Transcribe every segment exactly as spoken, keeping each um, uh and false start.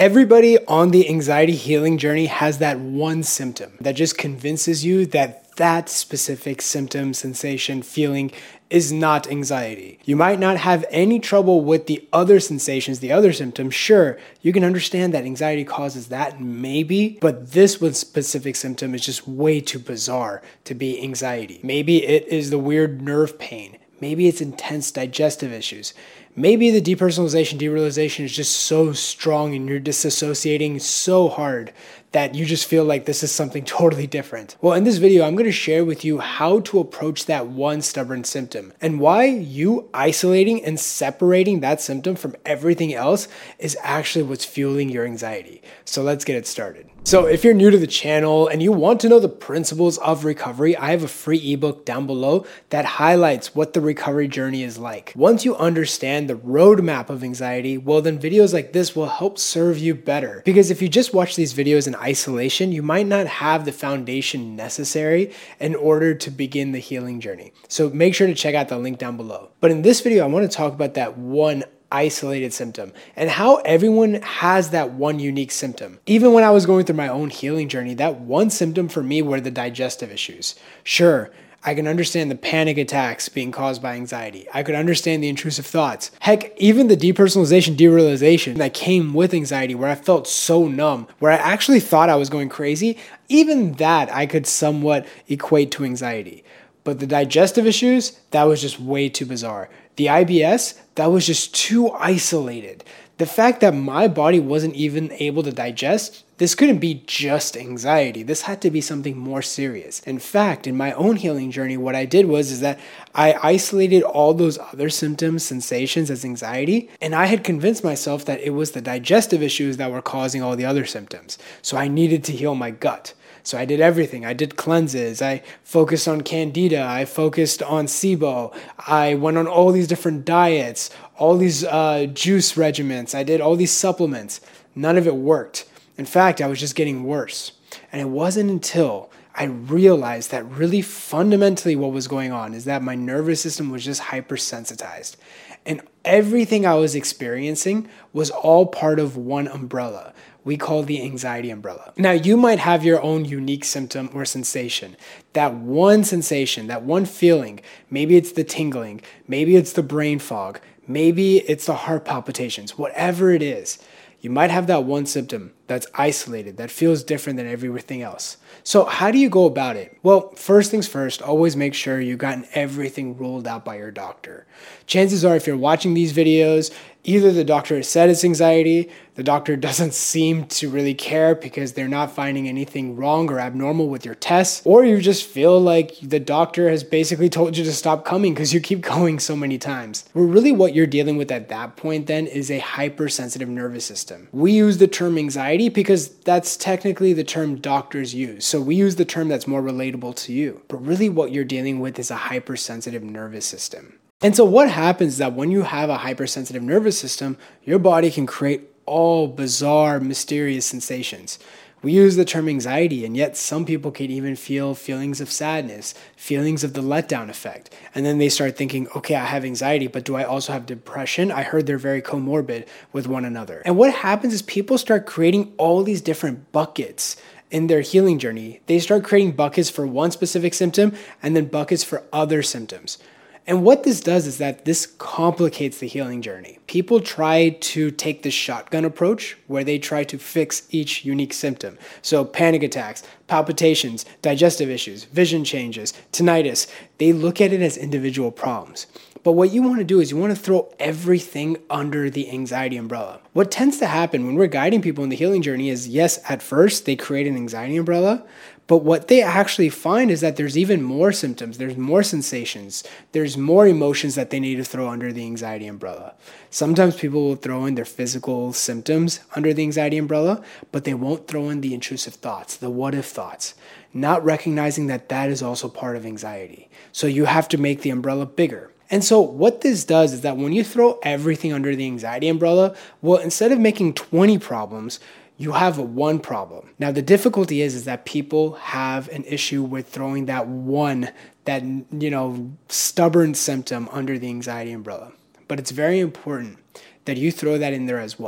Everybody on the anxiety healing journey has that one symptom that just convinces you that that specific symptom, sensation, feeling is not anxiety. You might not have any trouble with the other sensations, the other symptoms. Sure, you can understand that anxiety causes that, maybe, but this one specific symptom is just way too bizarre to be anxiety. Maybe it is the weird nerve pain. Maybe it's intense digestive issues. Maybe the depersonalization, derealization is just so strong and you're disassociating so hard that you just feel like this is something totally different. Well, in this video, I'm going to share with you how to approach that one stubborn symptom and why you isolating and separating that symptom from everything else is actually what's fueling your anxiety. So let's get it started. So if you're new to the channel and you want to know the principles of recovery, I have a free ebook down below that highlights what the recovery journey is like. Once you understand the roadmap of anxiety, well then videos like this will help serve you better. Because if you just watch these videos in isolation, you might not have the foundation necessary in order to begin the healing journey. So make sure to check out the link down below. But in this video, I want to talk about that one isolated symptom and how everyone has that one unique symptom. Even when I was going through my own healing journey, that one symptom for me were the digestive issues. Sure, I can understand the panic attacks being caused by anxiety. I could understand the intrusive thoughts. Heck, even the depersonalization, derealization that came with anxiety where I felt so numb, where I actually thought I was going crazy, even that I could somewhat equate to anxiety. But the digestive issues, that was just way too bizarre. The I B S, that was just too isolated. The fact that my body wasn't even able to digest, this couldn't be just anxiety. This had to be something more serious. In fact, in my own healing journey, what I did was is that I isolated all those other symptoms, sensations as anxiety, and I had convinced myself that it was the digestive issues that were causing all the other symptoms. So I needed to heal my gut. So I did everything. I did cleanses. I focused on candida. I focused on SIBO. I went on all these different diets, all these uh, juice regimens. I did all these supplements. None of it worked. In fact, I was just getting worse. And it wasn't until I realized that really fundamentally what was going on is that my nervous system was just hypersensitized. And everything I was experiencing was all part of one umbrella. We call the anxiety umbrella. Now, you might have your own unique symptom or sensation. That one sensation, that one feeling, maybe it's the tingling, maybe it's the brain fog, maybe it's the heart palpitations, whatever it is. You might have that one symptom that's isolated, that feels different than everything else. So how do you go about it? Well, first things first, always make sure you've gotten everything ruled out by your doctor. Chances are if you're watching these videos, either the doctor has said it's anxiety, the doctor doesn't seem to really care because they're not finding anything wrong or abnormal with your tests, or you just feel like the doctor has basically told you to stop coming because you keep going so many times. Well, really what you're dealing with at that point then is a hypersensitive nervous system. We use the term anxiety because that's technically the term doctors use. So we use the term that's more relatable to you. But really what you're dealing with is a hypersensitive nervous system. And so what happens is that when you have a hypersensitive nervous system, your body can create all bizarre, mysterious sensations. We use the term anxiety, and yet some people can even feel feelings of sadness, feelings of the letdown effect. And then they start thinking, okay, I have anxiety, but do I also have depression? I heard they're very comorbid with one another. And what happens is people start creating all these different buckets in their healing journey. They start creating buckets for one specific symptom and then buckets for other symptoms. And what this does is that this complicates the healing journey. People try to take the shotgun approach where they try to fix each unique symptom. So panic attacks, palpitations, digestive issues, vision changes, tinnitus, they look at it as individual problems. But what you want to do is you want to throw everything under the anxiety umbrella. What tends to happen when we're guiding people in the healing journey is, yes, at first they create an anxiety umbrella, but what they actually find is that there's even more symptoms, there's more sensations, there's more emotions that they need to throw under the anxiety umbrella. Sometimes people will throw in their physical symptoms under the anxiety umbrella, but they won't throw in the intrusive thoughts, the what if thoughts, not recognizing that that is also part of anxiety. So you have to make the umbrella bigger. And so what this does is that when you throw everything under the anxiety umbrella, well, instead of making twenty problems, you have one problem. Now, the difficulty is, is that people have an issue with throwing that one, that, you know, stubborn symptom under the anxiety umbrella. But it's very important that you throw that in there as well.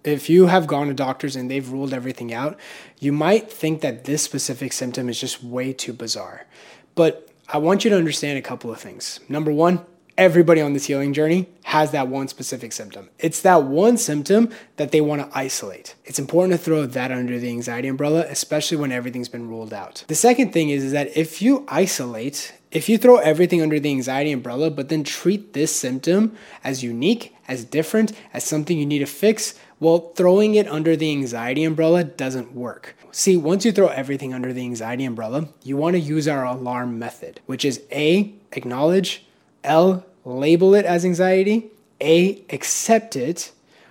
if you have gone to doctors and they've ruled everything out, you might think that this specific symptom is just way too bizarre. But I want you to understand a couple of things. Number one, everybody on this healing journey has that one specific symptom. It's that one symptom that they want to isolate. It's important to throw that under the anxiety umbrella, especially when everything's been ruled out. The second thing is, is that if you isolate, if you throw everything under the anxiety umbrella, but then treat this symptom as unique, as different, as something you need to fix, well, throwing it under the anxiety umbrella doesn't work. See, once you throw everything under the anxiety umbrella, you want to use our alarm method, which is A, acknowledge, L, label it as anxiety, A, accept it,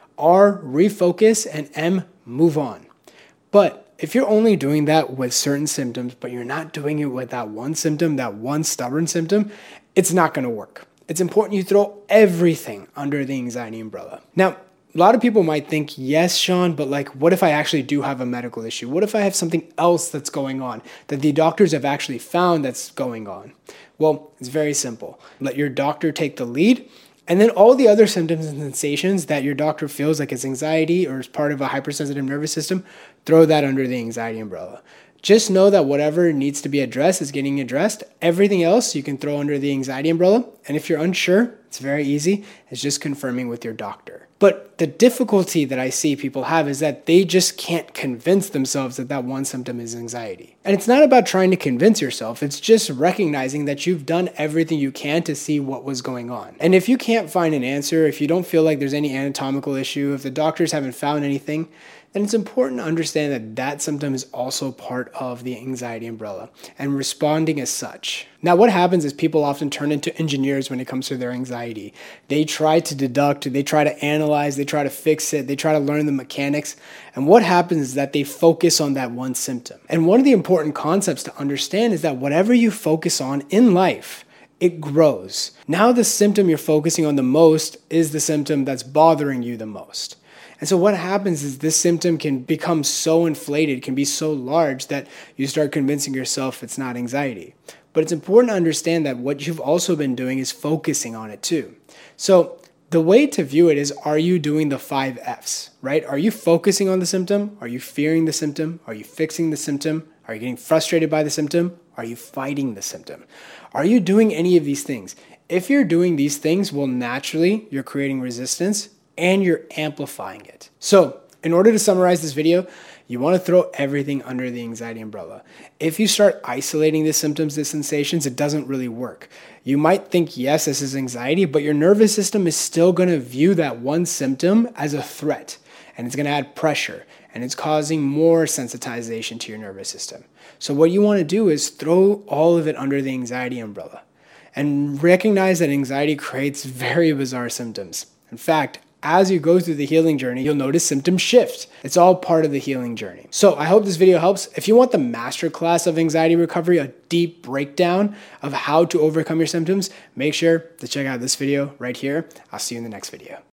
R, refocus, and M, move on. But if you're only doing that with certain symptoms, but you're not doing it with that one symptom, that one stubborn symptom, it's not going to work. It's important you throw everything under the anxiety umbrella. Now, a lot of people might think, yes, Sean, but like, what if I actually do have a medical issue? What if I have something else that's going on that the doctors have actually found that's going on? Well, it's very simple. Let your doctor take the lead, and then all the other symptoms and sensations that your doctor feels like it's anxiety or is part of a hypersensitive nervous system, throw that under the anxiety umbrella. Just know that whatever needs to be addressed is getting addressed. Everything else you can throw under the anxiety umbrella. And if you're unsure, it's very easy. It's just confirming with your doctor. But the difficulty that I see people have is that they just can't convince themselves that that one symptom is anxiety. And it's not about trying to convince yourself. It's just recognizing that you've done everything you can to see what was going on. And if you can't find an answer, if you don't feel like there's any anatomical issue, if the doctors haven't found anything, then it's important to understand that that symptom is also part of the anxiety umbrella and responding as such. Now, what happens is people often turn into engineers when it comes to their anxiety. They try to deduct, they try to analyze, they try to fix it, they try to learn the mechanics. And what happens is that they focus on that one symptom. And one of the important concepts to understand is that whatever you focus on in life, it grows. Now the symptom you're focusing on the most is the symptom that's bothering you the most. And so what happens is this symptom can become so inflated, can be so large that you start convincing yourself it's not anxiety. But it's important to understand that what you've also been doing is focusing on it too. So the way to view it is, are you doing the five F's, right? Are you focusing on the symptom? Are you fearing the symptom? Are you fixing the symptom? Are you getting frustrated by the symptom? Are you fighting the symptom? Are you doing any of these things? If you're doing these things, well, naturally, you're creating resistance and you're amplifying it. So in order to summarize this video, you want to throw everything under the anxiety umbrella. If you start isolating the symptoms, the sensations, it doesn't really work. You might think, yes, this is anxiety, but your nervous system is still going to view that one symptom as a threat, and it's going to add pressure, and it's causing more sensitization to your nervous system. So what you want to do is throw all of it under the anxiety umbrella and recognize that anxiety creates very bizarre symptoms. In fact, as you go through the healing journey, you'll notice symptoms shift. It's all part of the healing journey. So I hope this video helps. If you want the masterclass of anxiety recovery, a deep breakdown of how to overcome your symptoms, make sure to check out this video right here. I'll see you in the next video.